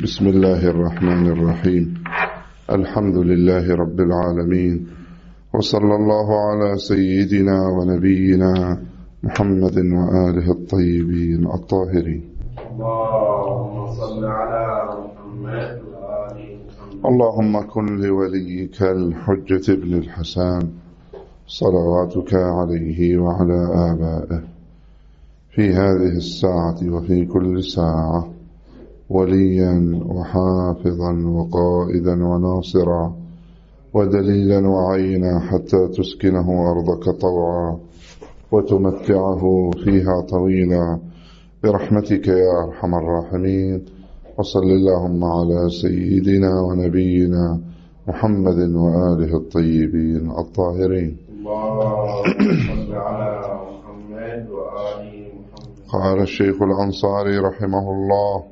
بسم الله الرحمن الرحيم. الحمد لله رب العالمين، وصلى الله على سيدنا ونبينا محمد وآله الطيبين الطاهرين. اللهم صل على محمد وآل محمد. اللهم كن لوليك الحجة ابن الحسن صلواتك عليه وعلى آبائه في هذه الساعة وفي كل ساعة وليا وحافظا وقائدا وناصرا ودليلا وعينا حتى تسكنه أرضك طوعا وتمتعه فيها طويلا برحمتك يا أرحم الراحمين. وصل اللهم على سيدنا ونبينا محمد وآله الطيبين الطاهرين. اللهم صل على محمد وآل محمد. قال الشيخ الأنصاري رحمه الله: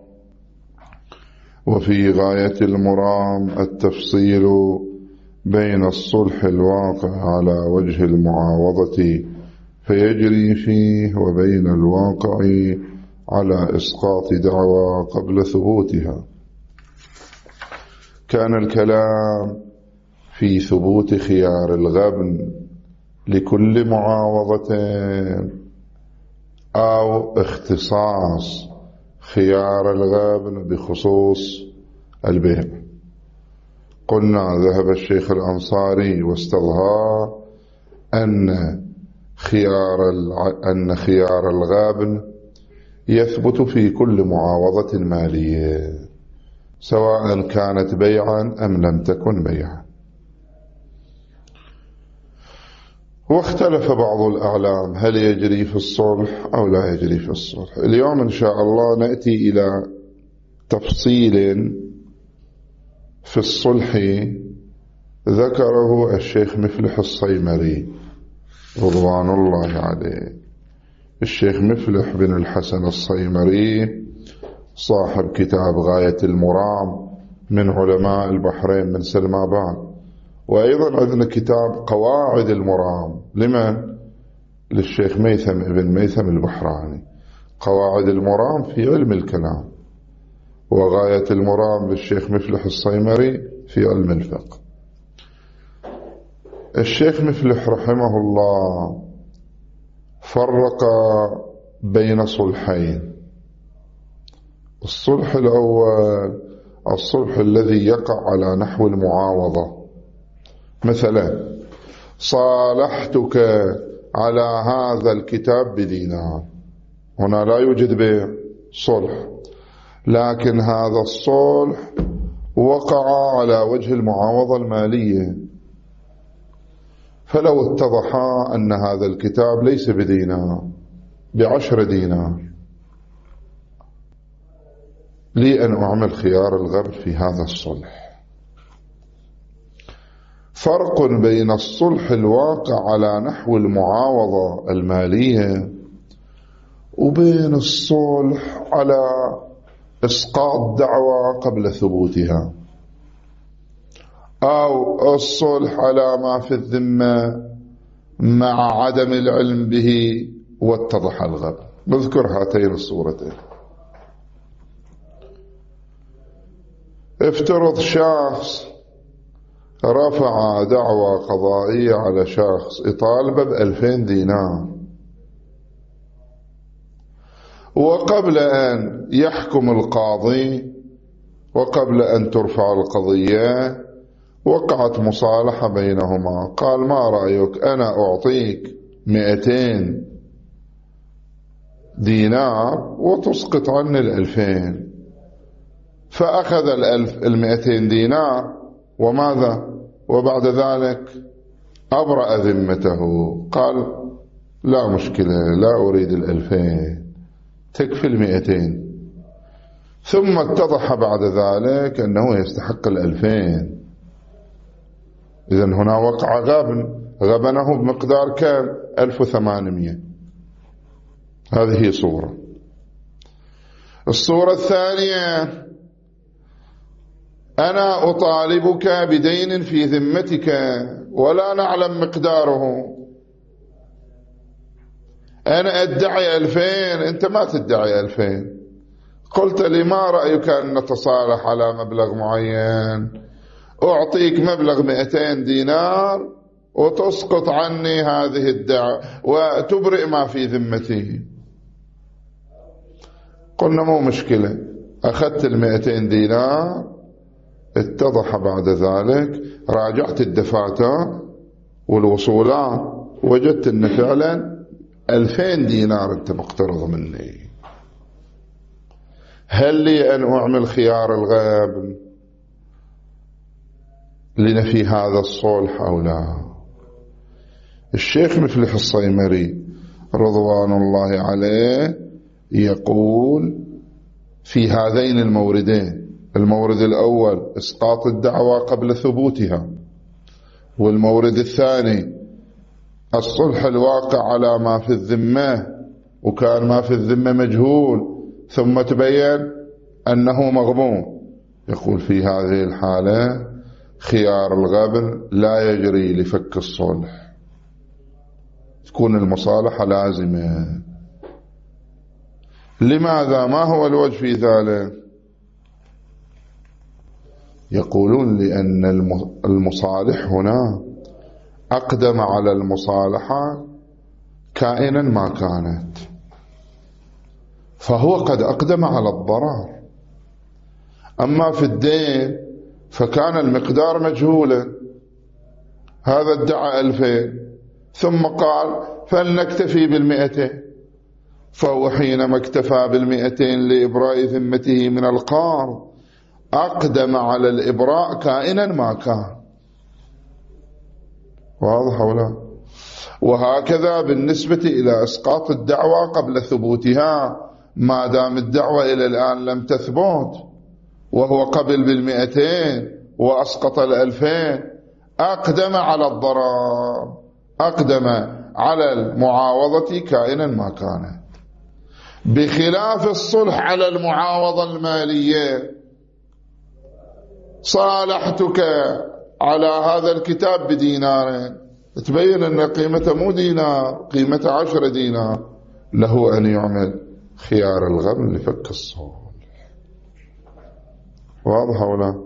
وفي غاية المرام التفصيل بين الصلح الواقع على وجه المعاوضة فيجري فيه وبين الواقع على إسقاط دعوى قبل ثبوتها. كان الكلام في ثبوت خيار الغبن لكل معاوضة أو اختصاص خيار الغبن بخصوص البيع. قلنا ذهب الشيخ الأنصاري واستظهر أن خيار الغبن يثبت في كل معاوضة مالية سواء كانت بيعا أم لم تكن بيعا. واختلف بعض الأعلام هل يجري في الصلح أو لا يجري في الصلح. اليوم إن شاء الله نأتي إلى تفصيل في الصلح ذكره الشيخ مفلح الصيمري رضوان الله عليه. الشيخ مفلح بن الحسن الصيمري صاحب كتاب غاية المرام من علماء البحرين من سلمابان، وأيضا عندنا كتاب قواعد المرام لمن؟ للشيخ ميثم ابن ميثم البحراني. قواعد المرام في علم الكلام، وغاية المرام للشيخ مفلح الصيمري في علم الفقه. الشيخ مفلح رحمه الله فرق بين صلحين. الصلح الأول الصلح الذي يقع على نحو المعاوضة، مثلا صالحتك على هذا الكتاب بدينار، هنا لا يوجد بيع صلح، لكن هذا الصلح وقع على وجه المعاوضة المالية، فلو اتضح أن هذا الكتاب ليس بدينار ب10 دينار لي أن أعمل خيار الغبن في هذا الصلح. فرق بين الصلح الواقع على نحو المعاوضة المالية وبين الصلح على إسقاط دعوى قبل ثبوتها، أو الصلح على ما في الذمة مع عدم العلم به واتضح الغبن. نذكر هاتين الصورتين. افترض شخص رفع دعوى قضائية على شخص يطالبه ب2000 دينار، وقبل أن يحكم القاضي وقبل أن ترفع القضية وقعت مصالحة بينهما. قال: ما رأيك أنا أعطيك 200 دينار وتسقط عني 2000. فأخذ 200 دينار وماذا؟ وبعد ذلك أبرأ ذمته. قال: لا مشكلة، لا أريد 2000، تكفي 200. ثم اتضح بعد ذلك أنه يستحق 2000. إذن هنا وقع غبنه بمقدار كم؟ 1800. هذه صورة. الصورة الثانية: أنا أطالبك بدين في ذمتك ولا نعلم مقداره، أنا أدعي 2000، أنت ما تدعي 2000. قلت لي ما رأيك أن نتصالح على مبلغ معين؟ أعطيك مبلغ 200 دينار وتسقط عني هذه الدعوة وتبرئ ما في ذمتي. قلنا مو مشكلة. أخذت 200 دينار. اتضح بعد ذلك راجعت الدفاتر والوصولات وجدت أن فعلا 2000 دينار أنت مقترض مني. هل لي أن أعمل خيار الغبن لنفي هذا الصلح أو لا؟ الشيخ مفلح الصيمري رضوان الله عليه يقول في هذين الموردين: المورد الأول إسقاط الدعوى قبل ثبوتها، والمورد الثاني الصلح الواقع على ما في الذمة، وكان ما في الذمة مجهول ثم تبين أنه مغبون. يقول في هذه الحالة خيار الغبن لا يجري لفك الصلح، تكون المصالحة لازمة. لماذا؟ ما هو الوجه في ذلك؟ يقولون لأن المصالح هنا أقدم على المصالحة كائنا ما كانت، فهو قد أقدم على الضرر. أما في الدين فكان المقدار مجهولا، هذا ادعى 2000 ثم قال فلنكتفي 200، فهو حينما اكتفى 200 لإبراء ذمته من القرض أقدم على الإبراء كائنا ما كان. واضح ولا؟ وهكذا بالنسبة إلى إسقاط الدعوى قبل ثبوتها، ما دام الدعوة إلى الآن لم تثبت وهو قبل 200 وأسقط 2000 أقدم على الضرر، أقدم على المعاوضة كائنا ما كانت، بخلاف الصلح على المعاوضة المالية. صالحتك على هذا الكتاب بدينار، تبين أن قيمته مو دينار، قيمته 10 دينار، له أن يعمل خيار الغبن لفك الصلح. واضح ولا؟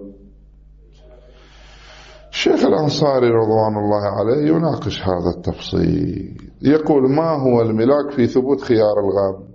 الشيخ الأنصاري رضوان الله عليه يناقش هذا التفصيل، يقول ما هو الملاك في ثبوت خيار الغبن؟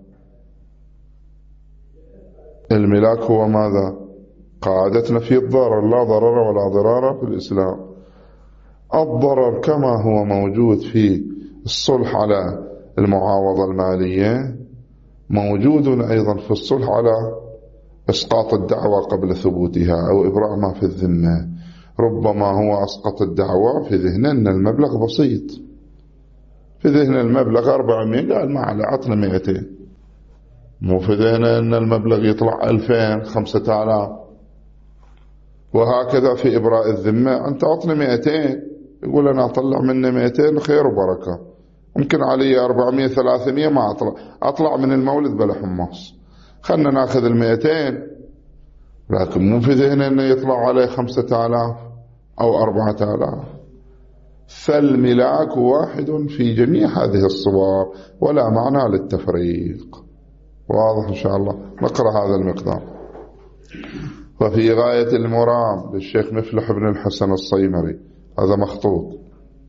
الملاك هو ماذا؟ قاعدة نفي الضرر، لا ضرر ولا ضرار في الإسلام. الضرر كما هو موجود في الصلح على المعاوضة المالية موجود أيضا في الصلح على إسقاط الدعوى قبل ثبوتها أو إبراء ما في الذمة. ربما هو أسقط الدعوى في ذهنه أن المبلغ بسيط، في ذهن المبلغ 400 قال ما على عطنا 200، مو في ذهنه أن المبلغ يطلع 2000 5000. وهكذا في إبراء الذمة، أنت أعطني 200 يقول أنا أطلع منه 200 خير وبركة، ممكن علي 400 300 ما أطلع من المولد بلا حماس، خلنا ناخذ 200، لكن مو في ذهنه أنه يطلع عليه 5000 أو 4000. فالملاك واحد في جميع هذه الصور ولا معنى للتفريق. واضح إن شاء الله؟ نقرأ هذا المقدار. وفي غاية المرام للشيخ مفلح بن الحسن الصيمري، هذا مخطوط،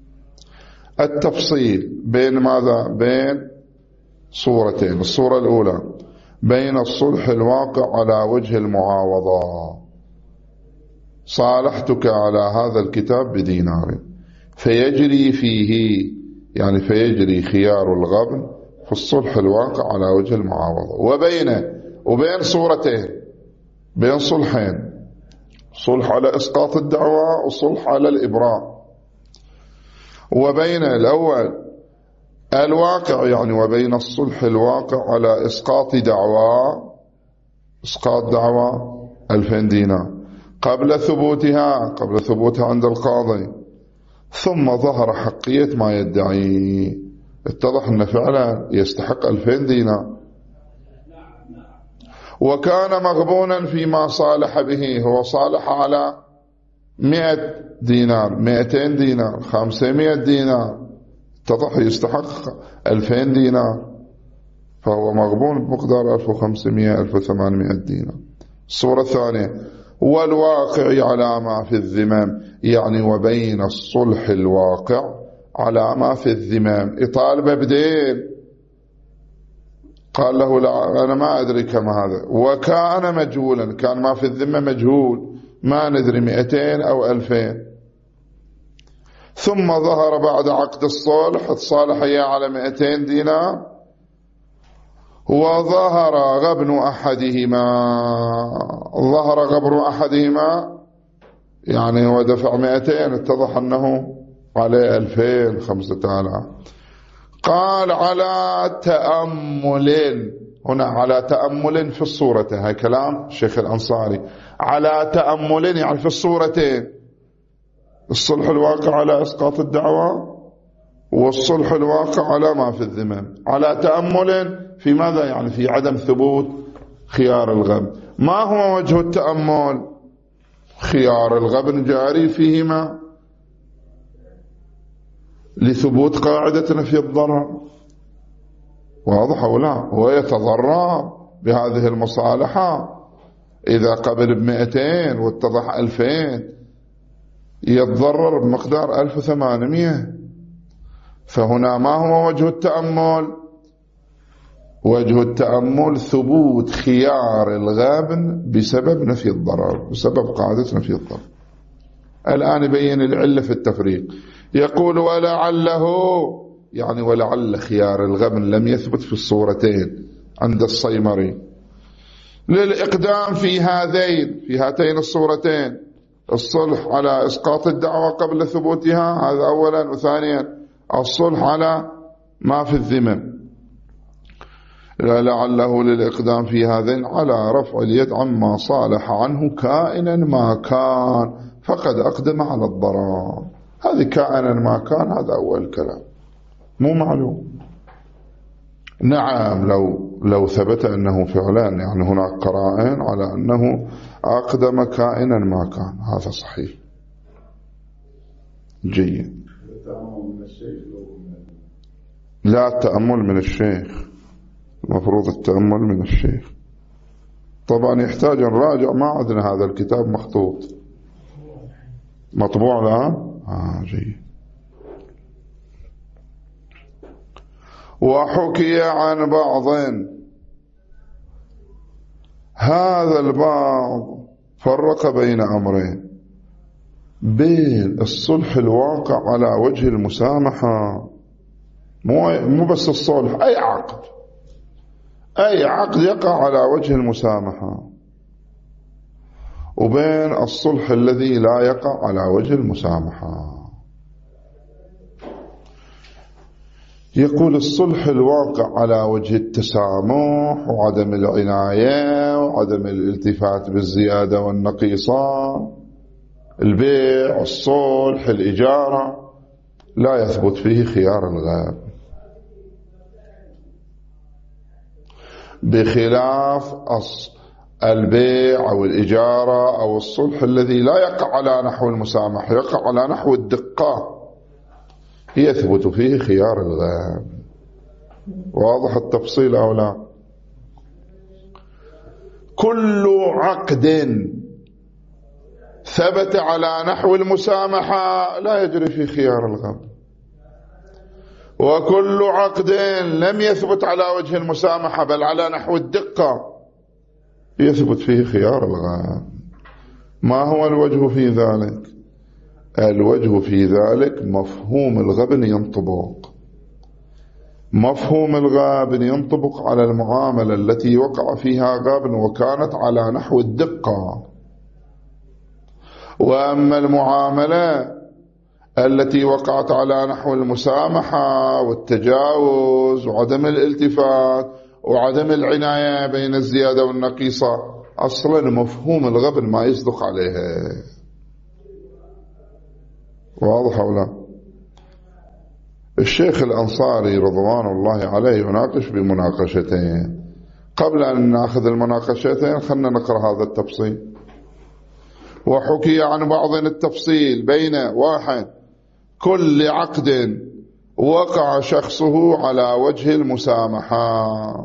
التفصيل بين ماذا؟ بين صورتين. الصورة الأولى بين الصلح الواقع على وجه المعاوضة، صالحتك على هذا الكتاب بدينار، فيجري فيه يعني فيجري خيار الغبن في الصلح الواقع على وجه المعاوضة، وبين صورتين، بين صلحين، صلح على إسقاط الدعوى وصلح على الإبراء. وبين الأول الواقع يعني وبين الصلح الواقع على إسقاط دعوى، إسقاط دعوى 2000 دينار قبل ثبوتها عند القاضي، ثم ظهر حقية ما يدعي، اتضح أنه فعلا يستحق 2000 دينار، وكان مغبونا فيما صالح به، هو صالح على 100 دينار 200 دينار 500 دينار، اتضح يستحق 2000 دينار. فهو مغبون بمقدار 1500 1800 دينار. الصورة الثانية: والواقع على ما في الذمم، يعني وبين الصلح الواقع على ما في الذمم. يطالب بدين، قال له لا أنا ما أدري كم هذا، وكان مجهولا، كان ما في الذمة مجهول، ما ندري 200 أو 2000. ثم ظهر بعد عقد الصلح تصالح إياه على 200 دينار، وظهر غبن أحدهما، ظهر غبن أحدهما يعني هو دفع 200، اتضح أنه عليه 2000 5000. قال على تأمل، هنا على تأمل في الصورتين، هاي كلام الشيخ الأنصاري، على تأمل يعني في الصورتين، الصلح الواقع على إسقاط الدعوة والصلح الواقع على ما في الذمم. على تأمل في ماذا؟ يعني في عدم ثبوت خيار الغبن. ما هو وجه التأمل؟ خيار الغبن جاري فيهما لثبوت قاعدة نفي الضرر، واضح ولا؟ هو يتضرر بهذه المصالحة، إذا قبل 200 واتضح 2000 يتضرر بمقدار 1800. فهنا ما هو وجه التأمل؟ وجه التأمل ثبوت خيار الغابن بسبب نفي الضرر، بسبب قاعدة نفي الضرر. الآن يبين العلة في التفريق، يقول ولعله، يعني ولعل خيار الغبن لم يثبت في الصورتين عند الصيمري للإقدام في هاتين الصورتين، الصلح على إسقاط الدعوة قبل ثبوتها، هذا أولا، وثانيا الصلح على ما في الذمم. لعله للإقدام في هذين على رفع اليد عما صالح عنه كائنا ما كان، فقد أقدم على الضرر. هذه كائنا ما كان، هذا أول كلام مو معلوم. نعم لو ثبت أنه فعلا يعني هناك قرائن على أنه أقدم كائنا ما كان، هذا صحيح جيد. لا التأمل من الشيخ، المفروض التأمل من الشيخ. طبعا يحتاج نراجع، ما عندنا هذا الكتاب مخطوط مطبوع الآن. جيد. وحكي عن بعض، هذا البعض فرق بين أمرين: بين الصلح الواقع على وجه المسامحة، مو بس الصلح، أي عقد يقع على وجه المسامحة، وبين الصلح الذي لا يقع على وجه المسامحة. يقول الصلح الواقع على وجه التسامح وعدم العناية وعدم الالتفات بالزيادة والنقيصة، البيع، الصلح، الإجارة، لا يثبت فيه خيار الغاب، بخلاف البيع أو الإجارة أو الصلح الذي لا يقع على نحو المسامح، يقع على نحو الدقة، يثبت فيه خيار الغاب. واضح التفصيل أو لا؟ كل عقد ثبت على نحو المسامحة لا يجري فيه خيار الغاب، وكل عقد لم يثبت على وجه المسامحة بل على نحو الدقة يثبت فيه خيار الغاب. ما هو الوجه في ذلك؟ الوجه في ذلك مفهوم الغبن ينطبق، مفهوم الغابن ينطبق على المعاملة التي وقع فيها غابن وكانت على نحو الدقة. وأما المعاملة التي وقعت على نحو المسامحة والتجاوز وعدم الالتفات وعدم العناية بين الزيادة والنقيصة، أصلا مفهوم الغبن ما يصدق عليها. واضح ولا؟ الشيخ الأنصاري رضوان الله عليه يناقش بمناقشتين. قبل أن نأخذ المناقشتين خلنا نقرأ هذا التفصيل. وحكي عن بعض التفصيل بين واحد كل عقد وقع شخصه على وجه المسامحة.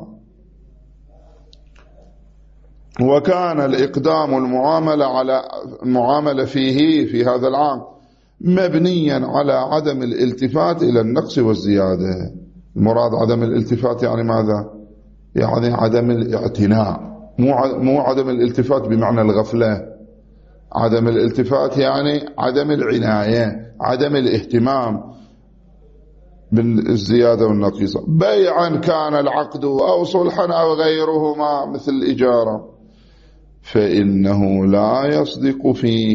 وكان الإقدام المعاملة فيه في هذا العام مبنيا على عدم الالتفات إلى النقص والزيادة. المراد عدم الالتفات يعني ماذا؟ يعني عدم الاعتناء، مو عدم الالتفات بمعنى الغفلة. عدم الالتفات يعني عدم العناية، عدم الاهتمام بالزيادة والنقيصة. بيعا كان العقد أو صلحا أو غيرهما مثل الإجارة، فإنه لا يصدق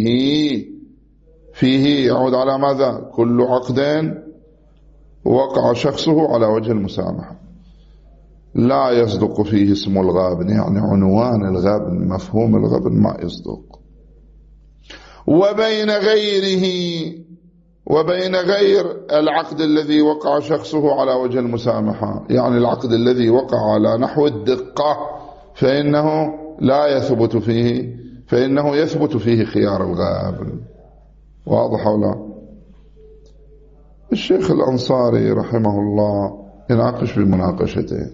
فيه يعود على ماذا؟ كل عقد وقع شخصه على وجه المسامحة لا يصدق فيه اسم الغابن، يعني عنوان الغابن، مفهوم الغابن ما يصدق. وبين غير العقد الذي وقع شخصه على وجه المسامحة، يعني العقد الذي وقع على نحو الدقة، فإنه يثبت فيه خيار الغابن. واضح أو لا؟ الشيخ الأنصاري رحمه الله يناقش بمناقشتين.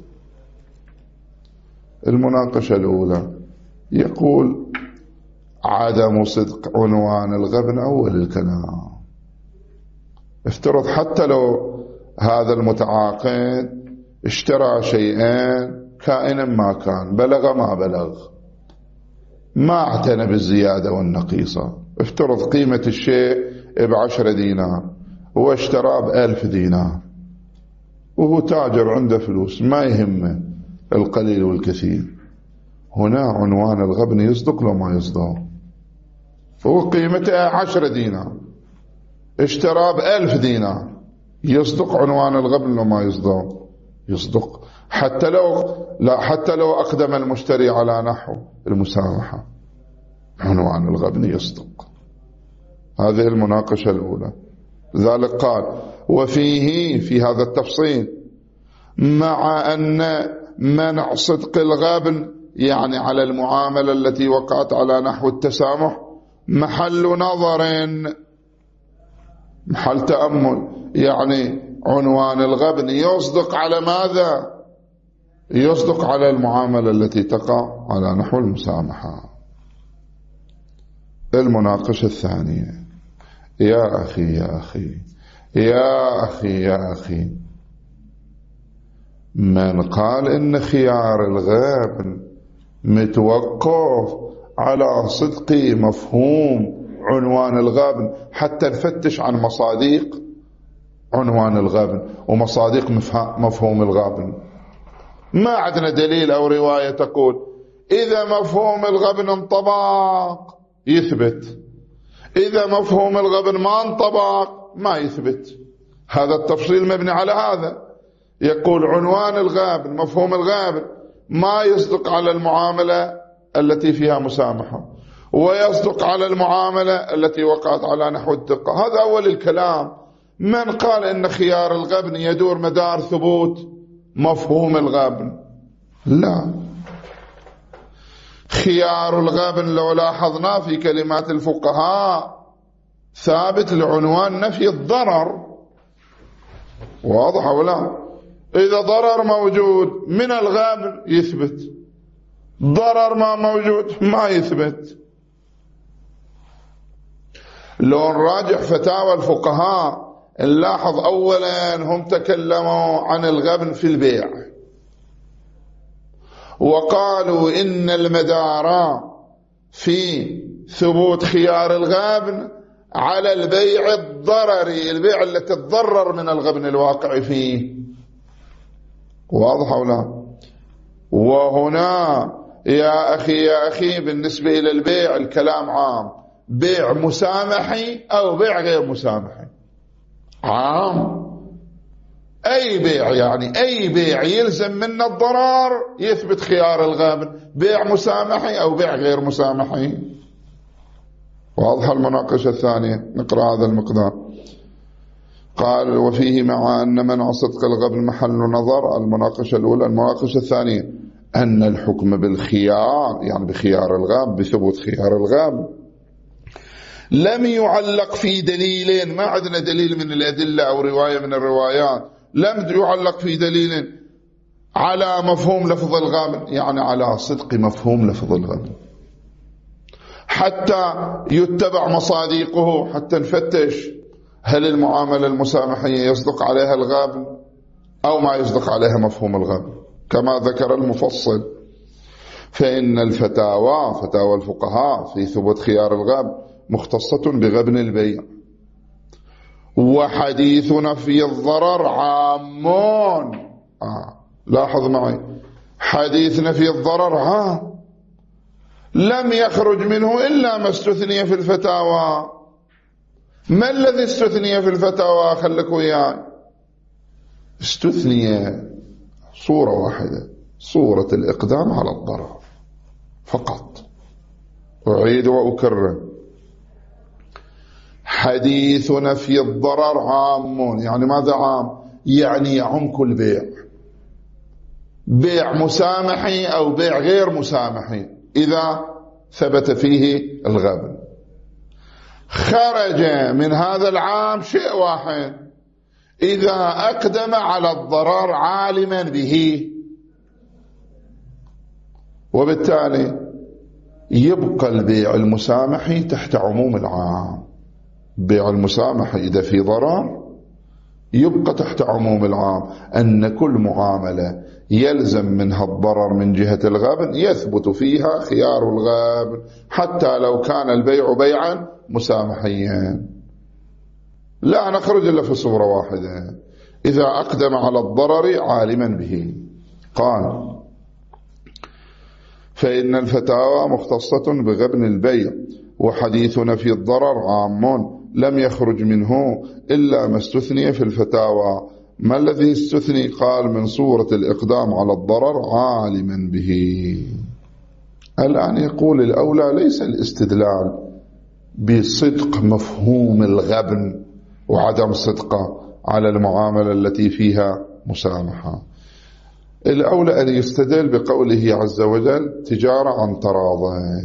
المناقشة الأولى يقول عدم صدق عنوان الغبن أول الكلام. افترض حتى لو هذا المتعاقد اشترى شيئين كائنا ما كان، بلغ ما بلغ، ما اعتنى بالزيادة والنقيصة. افترض قيمة الشيء ب10 دينار هو اشتراه ب1000 دينار، وهو تاجر عنده فلوس ما يهمه القليل والكثير. هنا عنوان الغبن يصدق لو ما يصدق؟ هو قيمته 10 دينار اشتراه ب1000 دينار، يصدق عنوان الغبن لو ما يصدق؟ يصدق، حتى لو أقدم المشتري على نحو المسامحة، عنوان الغبن يصدق. هذه المناقشة الأولى. ذلك قال في هذا التفصيل مع أن منع صدق الغبن يعني على المعاملة التي وقعت على نحو التسامح محل نظر، محل تأمل. يعني عنوان الغبن يصدق على ماذا؟ يصدق على المعاملة التي تقع على نحو المسامحة. المناقشة الثانية، يا أخي من قال إن خيار الغابن متوقف على صدق مفهوم عنوان الغابن، حتى نفتش عن مصادق عنوان الغابن ومصادق مفهوم الغابن. ما عندنا دليل أو رواية تقول إذا مفهوم الغبن انطبق يثبت، إذا مفهوم الغبن ما انطبق ما يثبت. هذا التفصيل مبني على هذا. يقول عنوان الغابن، مفهوم الغابن ما يصدق على المعاملة التي فيها مسامحة، ويصدق على المعاملة التي وقعت على نحو الدقة. هذا أول الكلام. من قال إن خيار الغبن يدور مدار ثبوت مفهوم الغبن؟ لا، خيار الغبن لو لاحظنا في كلمات الفقهاء ثابت لعنوان نفي الضرر. واضح ولا؟ إذا ضرر موجود من الغبن يثبت، ضرر ما موجود ما يثبت. لو نراجع فتاوى الفقهاء نلاحظ أولا هم تكلموا عن الغبن في البيع، وقالوا إن المدار في ثبوت خيار الغبن على البيع الضرري، البيع التي تضرر من الغبن الواقع فيه. واضح أو لا؟ وهنا يا أخي بالنسبة إلى البيع الكلام عام، بيع مسامحي أو بيع غير مسامحي عام. أي بيع، يعني أي بيع يلزم منه الضرر يثبت خيار الغابن، بيع مسامحي أو بيع غير مسامحي. واضح؟ المناقشة الثانية نقرأ هذا المقدار. قال وفيه مع أن منع صدق الغبن محل نظر. المناقشة الأولى. المناقشة الثانية أن الحكم بالخيار، يعني بخيار الغاب، بثبوت خيار الغاب، لم يعلق في دليل، ما عندنا دليل من الأدلة أو رواية من الروايات، لم يعلق في دليل على مفهوم لفظ الغابن، يعني على صدق مفهوم لفظ الغابن، حتى يتبع مصادقه، حتى نفتش هل المعاملة المسامحية يصدق عليها الغابن أو ما يصدق عليها مفهوم الغابن كما ذكر المفصل. فإن الفتاوى، فتاوى الفقهاء في ثبوت خيار الغابن، مختصة بغبن البيع، وحديثنا في الضرر عام. لاحظ معي، حديثنا في الضرر عام، لم يخرج منه إلا ما استثني في الفتاوى. ما الذي استثني في الفتاوى؟ خلك وياي. استثني صورة واحدة، صورة الإقدام على الضرر فقط. أعيد وأكرر، حديثنا في الضرر عام. يعني ماذا عام؟ يعني يعم كل بيع، بيع مسامحي أو بيع غير مسامحي إذا ثبت فيه الغبن. خرج من هذا العام شيء واحد، إذا أقدم على الضرر عالما به، وبالتالي يبقى البيع المسامحي تحت عموم العام. بيع المسامحي إذا في ضرر يبقى تحت عموم العام، أن كل معاملة يلزم منها الضرر من جهة الغابن يثبت فيها خيار الغابن، حتى لو كان البيع بيعا مسامحيا. لا نخرج إلا في صورة واحدة، إذا أقدم على الضرر عالما به. قال: فإن الفتاوى مختصة بغبن البيع، وحديثنا في الضرر عام، لم يخرج منه إلا ما استثني في الفتاوى. ما الذي استثني؟ قال: من صورة الإقدام على الضرر عالما به. الآن يقول الأولى ليس الاستدلال بصدق مفهوم الغبن وعدم صدقه على المعاملة التي فيها مسامحة، الأولى أن يستدل بقوله عز وجل: تجارة عن تراض.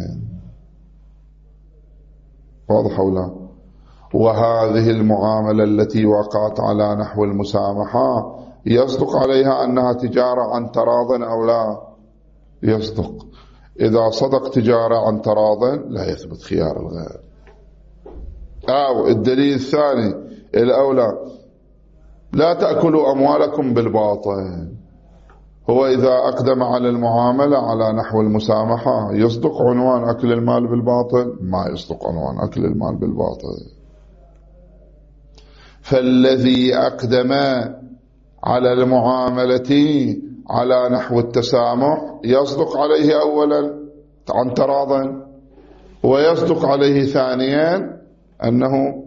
واضح أو لا؟ وهذه المعاملة التي وقعت على نحو المسامحة يصدق عليها أنها تجارة عن تراض أو لا؟ يصدق. إذا صدق تجارة عن تراض لا يثبت خيار الغير. أو الدليل الثاني الأولى: لا تأكلوا أموالكم بالباطل. هو إذا أقدم على المعاملة على نحو المسامحة يصدق عنوان أكل المال بالباطل؟ ما يصدق عنوان أكل المال بالباطل. فالذي أقدم على المعاملة على نحو التسامح يصدق عليه أولا عن تراض، ويصدق عليه ثانيا أنه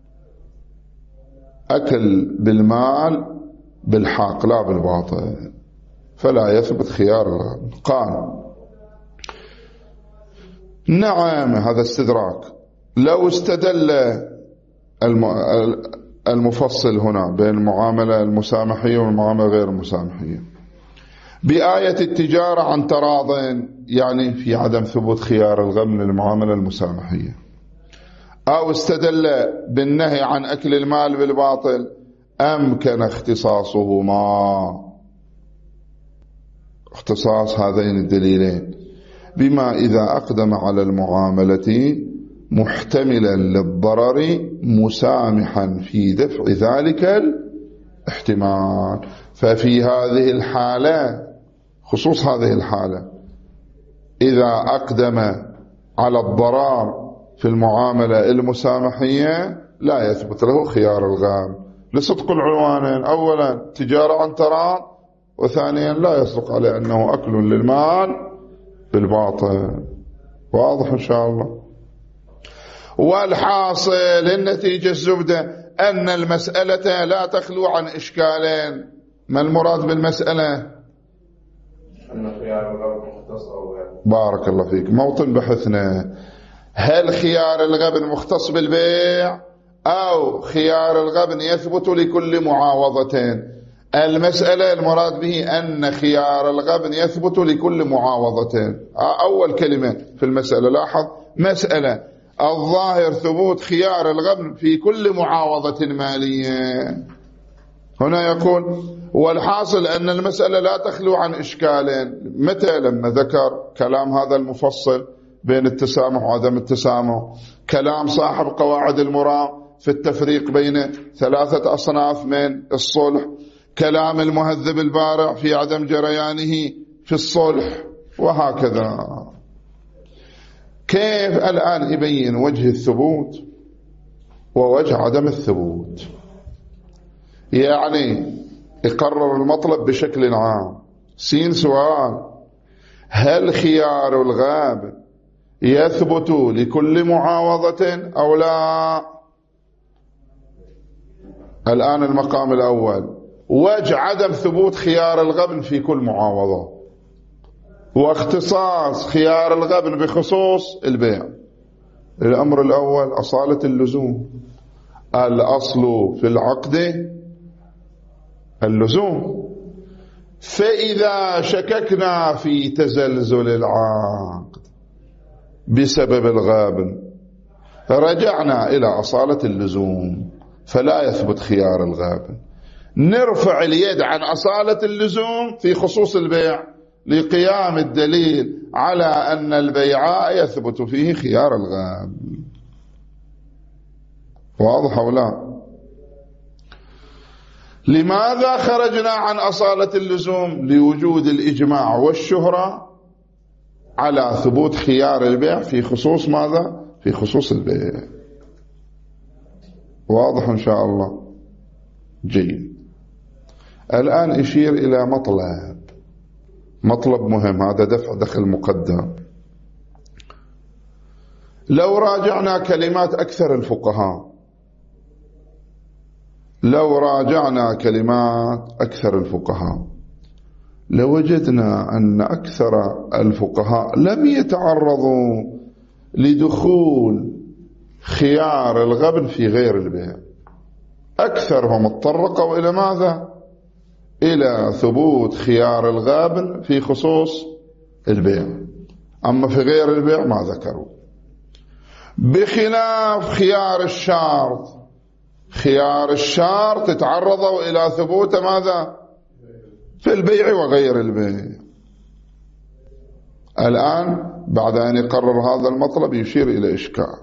أكل بالمال بالحق لا بالباطل، فلا يثبت خيار. قال: نعم، هذا استدراك. لو استدل المفصل هنا بين المعاملة المسامحية والمعاملة غير المسامحية بآية التجارة عن تراض، يعني في عدم ثبوت خيار الغبن للمعاملة المسامحية، أو استدل بالنهي عن أكل المال بالباطل، أمكن اختصاصهما، اختصاص هذين الدليلين، بما إذا أقدم على المعاملة محتملا للضرر مسامحا في دفع ذلك الاحتمال. ففي هذه الحالة، خصوص هذه الحالة، إذا أقدم على الضرر في المعاملة المسامحية لا يثبت له خيار الغام لصدق العنوانين: أولا تجارة عن تراض، وثانيا لا يصدق عليه أنه أكل للمال بالباطل. واضح إن شاء الله؟ والحاصل النتيجة الزبدة أن المسألة لا تخلو عن إشكالين. ما المراد بالمسألة؟ أن خيار الغبن مختص أو غير. بارك الله فيك. موطن بحثنا: هل خيار الغبن مختص بالبيع أو خيار الغبن يثبت لكل معاوضة؟ المسألة المراد به أن خيار الغبن يثبت لكل معاوضة. أول كلمة في المسألة، لاحظ، مسألة الظاهر ثبوت خيار الغبن في كل معاوضة مالية. هنا يقول والحاصل أن المسألة لا تخلو عن إشكالين. متى؟ لما ذكر كلام هذا المفصل بين التسامح وعدم التسامح، كلام صاحب قواعد المرام في التفريق بين 3 أصناف من الصلح، كلام المهذب البارع في عدم جريانه في الصلح، وهكذا. كيف الآن يبين وجه الثبوت ووجه عدم الثبوت، يعني يقرر المطلب بشكل عام. سؤال: هل خيار الغاب يثبت لكل معاوضة أو لا؟ الآن المقام الأول وجه عدم ثبوت خيار الغبن في كل معاوضة، واختصاص خيار الغبن بخصوص البيع. الأمر الأول أصالة اللزوم. الأصل في العقد اللزوم، فإذا شككنا في تزلزل العقد بسبب الغابن رجعنا إلى أصالة اللزوم، فلا يثبت خيار الغابن. نرفع اليد عن أصالة اللزوم في خصوص البيع لقيام الدليل على أن البيع يثبت فيه خيار الغابن. واضح أو لا؟ لماذا خرجنا عن أصالة اللزوم؟ لوجود الإجماع والشهرة على ثبوت خيار البيع في خصوص ماذا؟ في خصوص البيع. واضح إن شاء الله؟ جيد. الآن يشير إلى مطلب مهم، هذا دفع دخل مقدم. لو راجعنا كلمات أكثر الفقهاء لوجدنا أن أكثر الفقهاء لم يتعرضوا لدخول خيار الغبن في غير البيع. أكثرهم اتطرقوا إلى ماذا؟ إلى ثبوت خيار الغابن في خصوص البيع، أما في غير البيع ما ذكروا. بخلاف خيار الشرط تعرضوا إلى ثبوت ماذا؟ في البيع وغير البيع. الآن بعد أن يقرر هذا المطلب يشير إلى إشكال.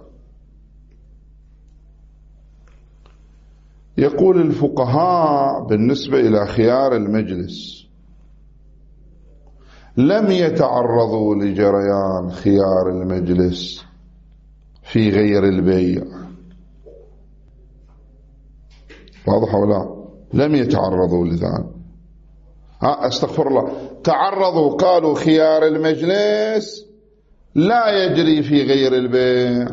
يقول الفقهاء بالنسبة إلى خيار المجلس لم يتعرضوا لجريان خيار المجلس في غير البيع. واضح ولا؟ لم يتعرضوا لذلك. استغفر الله، تعرضوا، قالوا خيار المجلس لا يجري في غير البيع.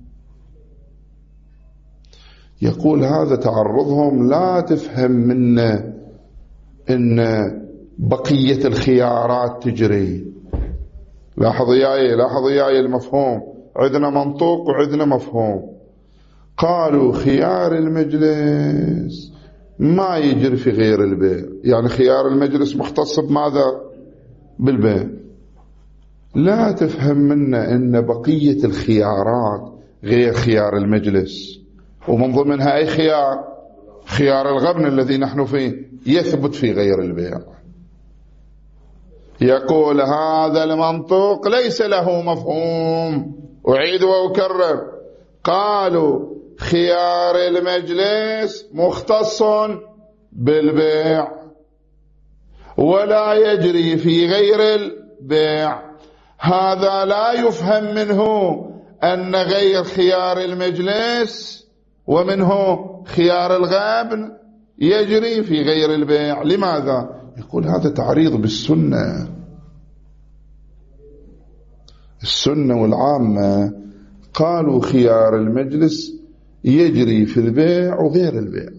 يقول هذا تعرضهم لا تفهم منه إن بقية الخيارات تجري. لاحظ ياي المفهوم، عندنا منطوق وعندنا مفهوم. قالوا خيار المجلس ما يجري في غير البيع، يعني خيار المجلس مختص بماذا؟ بالبيع. لا تفهم منا إن بقية الخيارات غير خيار المجلس، ومن ضمنها أي خيار الغبن الذي نحن فيه يثبت في غير البيع. يقول هذا المنطوق ليس له مفهوم. أعيد وأكرر، قالوا خيار المجلس مختص بالبيع ولا يجري في غير البيع. هذا لا يفهم منه أن غير خيار المجلس ومنه خيار الغبن يجري في غير البيع. لماذا؟ يقول هذا تعريض بالسنة. السنة والعامة قالوا خيار المجلس يجري في البيع وغير البيع،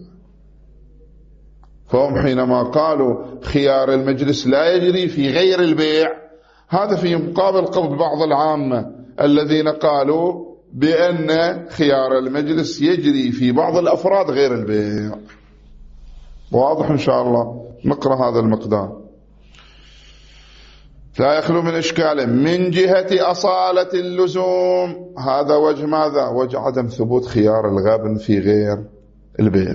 فهم حينما قالوا خيار المجلس لا يجري في غير البيع، هذا في مقابل قول بعض العامة الذين قالوا بأن خيار المجلس يجري في بعض الأفراد غير البيع. واضح إن شاء الله؟ نقرأ هذا المقدار. لا يخلو من إشكال من جهة أصالة اللزوم. هذا وجه ماذا؟ وجه عدم ثبوت خيار الغابن في غير البيع،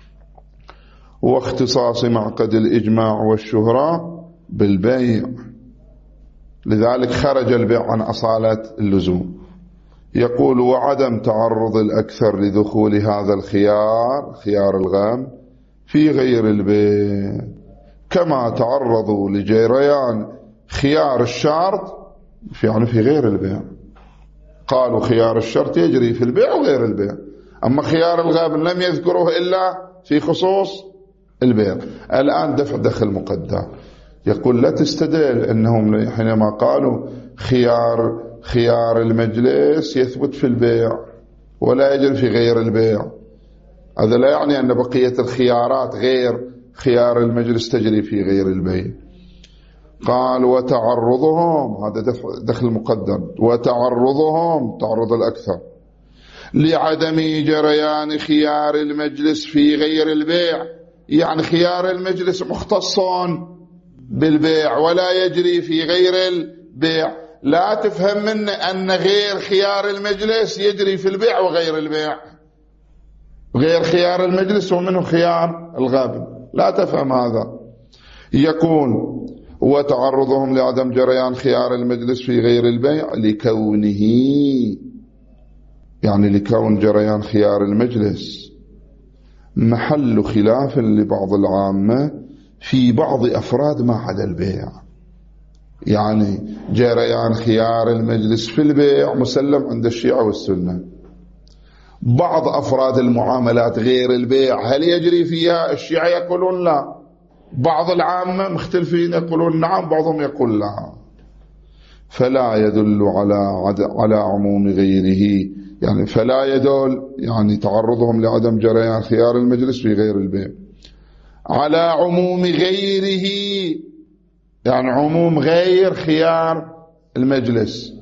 واختصاص معقد الإجماع والشهرة بالبيع، لذلك خرج البيع عن أصالة اللزوم. يقول وعدم تعرض الأكثر لدخول هذا الخيار، خيار الغام، في غير البيع، كما تعرضوا لجريان خيار الشرط يعني في غير البيع. قالوا خيار الشرط يجري في البيع وغير البيع، أما خيار الغابن لم يذكروه إلا في خصوص البيع. الآن دفع دخل مقدر. يقول لا تستدل أنهم حينما قالوا خيار المجلس يثبت في البيع ولا يجري في غير البيع، هذا لا يعني أن بقية الخيارات غير خيار المجلس تجري في غير البيع. قال وتعرضهم، هذا دخل مقدم، وتعرضهم تعرض الأكثر لعدم جريان خيار المجلس في غير البيع، يعني خيار المجلس مختص بالبيع ولا يجري في غير البيع. لا تفهم من أن غير خيار المجلس يجري في البيع وغير البيع، غير خيار المجلس ومنه خيار الغابن، لا تفهم هذا. يكون وتعرضهم لعدم جريان خيار المجلس في غير البيع لكونه، يعني لكون جريان خيار المجلس محل خلاف لبعض العامة في بعض أفراد ما عدا البيع. يعني جريان خيار المجلس في البيع مسلم عند الشيعة والسنة، بعض أفراد المعاملات غير البيع هل يجري فيها؟ الشيعة يقولون لا، بعض العامة مختلفين يقولون نعم، بعضهم يقول لا. فلا يدل على عموم غيره، يعني فلا يدل يعني تعرضهم لعدم جريان خيار المجلس في غير البيع على عموم غيره، يعني عموم غير خيار المجلس،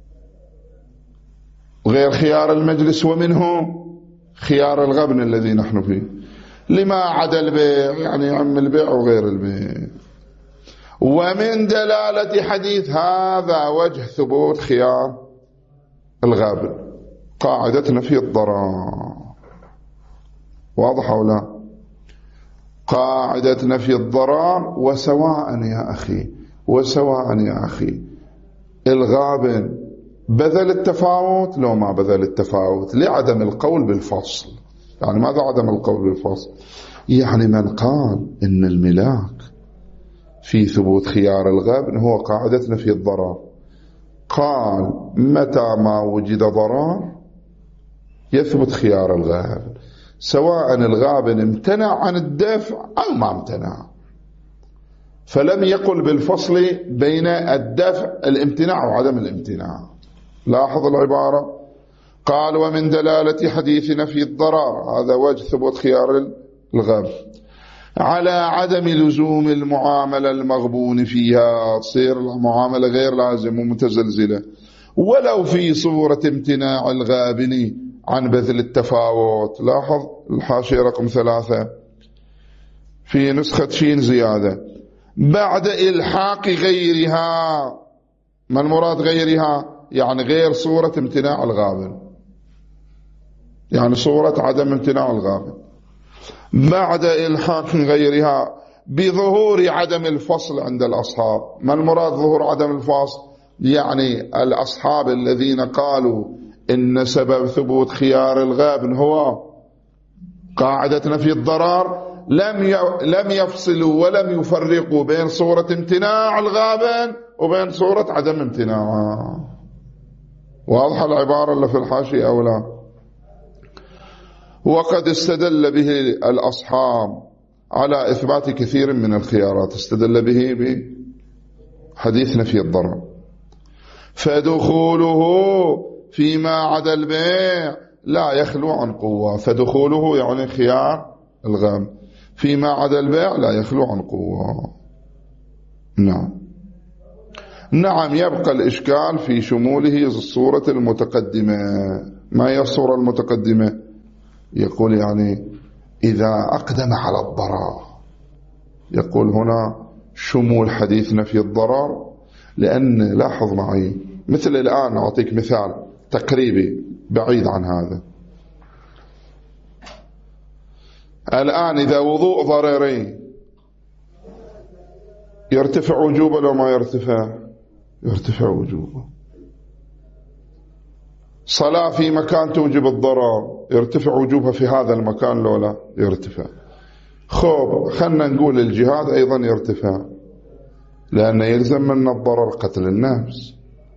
غير خيار المجلس ومنه خيار الغبن الذي نحن فيه، لما عدا البيع، يعني يعم البيع وغير البيع. ومن دلالة حديث هذا وجه ثبوت خيار الغابن قاعدة نفي الضرر، واضح أو لا؟ قاعدة نفي الضرر. وسواء يا أخي، وسواء يا أخي الغابن بذل التفاوت لو ما بذل التفاوت لعدم القول بالفصل. يعني ماذا عدم القول بالفصل؟ يعني من قال إن الملاك في ثبوت خيار الغابن هو قاعدة نفي الضرر، قال متى ما وجد ضرر يثبت خيار الغابن، سواء الغابن امتنع عن الدفع أو ما امتنع، فلم يقل بالفصل بين الدفع الامتناع وعدم الامتناع. لاحظ العبارة، قال ومن دلالة حديث نفي الضرر، هذا وجه ثبوت خيار الغابن، على عدم لزوم المعاملة المغبون فيها، تصير المعاملة غير لازم ومتزلزلة، ولو في صورة امتناع الغابن عن بذل التفاوت. لاحظ الحاشية رقم 3 في نسخة شين زيادة، بعد إلحاق غيرها. ما المراد غيرها؟ يعني غير صورة امتناع الغابن، يعني صورة عدم امتناع الغابن، بعد إلحاق غيرها بظهور عدم الفصل عند الأصحاب. ما المراد ظهور عدم الفصل؟ يعني الأصحاب الذين قالوا إن سبب ثبوت خيار الغابن هو قاعدة نفي الضرر لم يفصلوا ولم يفرقوا بين صورة امتناع الغابن وبين صورة عدم امتناعها. واضحة العبارة اللي في الحاشية أو لا؟ وقد استدل به الأصحاب على إثبات كثير من الخيارات، استدل به بحديث نفي الضرر، فدخوله فيما عدا البيع لا يخلو عن قوة. فدخوله يعني خيار الغام فيما عدا البيع لا يخلو عن قوة. نعم يبقى الإشكال في شموله الصورة المتقدمة. ما هي الصورة المتقدمة؟ يقول يعني إذا أقدم على الضرر، يقول هنا شمول حديث نفي الضرر لأن لاحظ معي، مثل الآن أعطيك مثال تقريبي بعيد عن هذا. الآن إذا وضوء ضرري يرتفع وجوبه لو ما يرتفع؟ يرتفع وجوبه. صلاة في مكان توجب الضرر يرتفع وجوبها في هذا المكان لو لا؟ يرتفع. خلنا نقول الجهاد أيضا يرتفع، لأن يلزم من الضرر قتل النفس.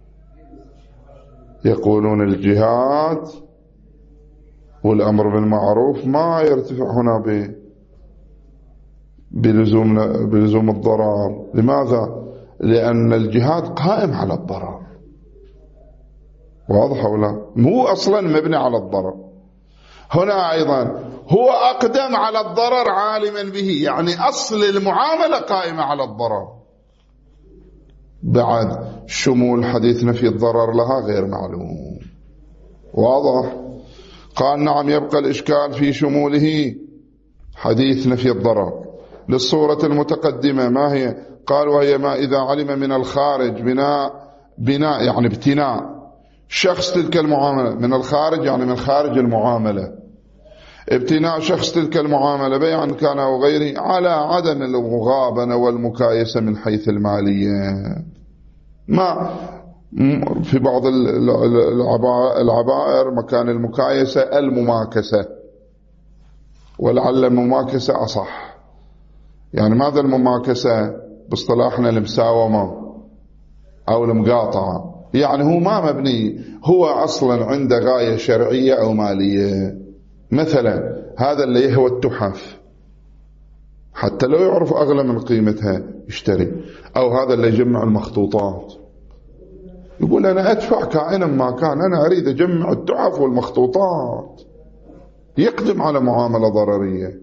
يقولون الجهاد والأمر بالمعروف ما يرتفع هنا بلزوم الضرر. لماذا؟ لأن الجهاد قائم على الضرر، واضح ولا؟ مو أصلا مبني على الضرر. هنا أيضا هو أقدم على الضرر عالما به، يعني أصل المعاملة قائمة على الضرر. بعد شمول حديث نفي الضرر لها غير معلوم، واضح؟ قال نعم يبقى الإشكال في شموله حديث نفي الضرر للصورة المتقدمة. ما هي؟ قال وهي ما إذا علم من الخارج بناء يعني ابتناء شخص تلك المعاملة، من الخارج يعني من خارج المعاملة، ابتناء شخص تلك المعاملة بيعا كان أو غيره على عدم المغابنة والمكايسة من حيث المالية. ما في بعض العبائر مكان المكايسة المماكسة، ولعل المماكسة أصح. يعني ماذا المماكسة؟ باصطلاحنا المساومة أو المقاطعة. يعني هو ما مبني، هو أصلا عنده غاية شرعية أو مالية. مثلا هذا اللي يهوى التحف حتى لو يعرف أغلى من قيمتها يشتري، أو هذا اللي يجمع المخطوطات يقول أنا أدفع كائنا ما كان، أنا أريد أجمع التحف والمخطوطات، يقدم على معاملة ضررية.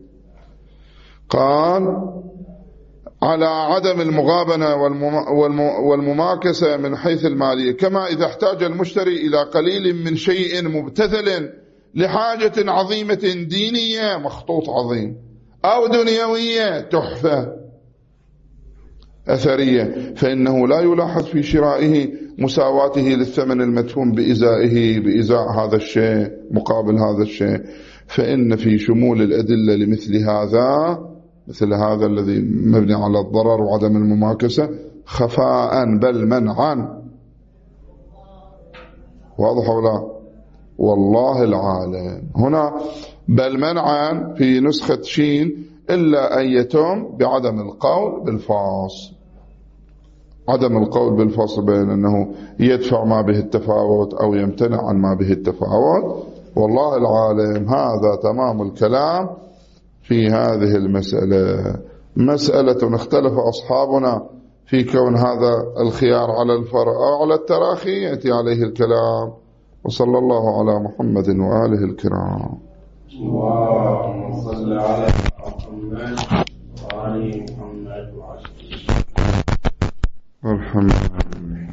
قال على عدم المغابنة والمماكسة من حيث المالية، كما إذا احتاج المشتري إلى قليل من شيء مبتذل لحاجة عظيمة دينية مخطوط عظيم، أو دنيوية تحفة أثرية، فإنه لا يلاحظ في شرائه مساواته للثمن المدفون بإزاء هذا الشيء مقابل هذا الشيء. فإن في شمول الأدلة لمثل هذا، مثل هذا الذي مبني على الضرر وعدم المماكسة، خفاء بل منعا. واضح ولا؟ والله العالم. هنا بل منعا في نسخة شين إلا أن يتم بعدم القول بالفاصل. عدم القول بالفاصل بين أنه يدفع ما به التفاوت أو يمتنع عن ما به التفاوت. والله العالم. هذا تمام الكلام في هذه المسألة. مسألة اختلف أصحابنا في كون هذا الخيار على الفرع أو على التراخي يأتي عليه الكلام. وصلى الله على محمد وآله الكرام. اللهم صل على محمد وآل محمد وعلى الحمد لله.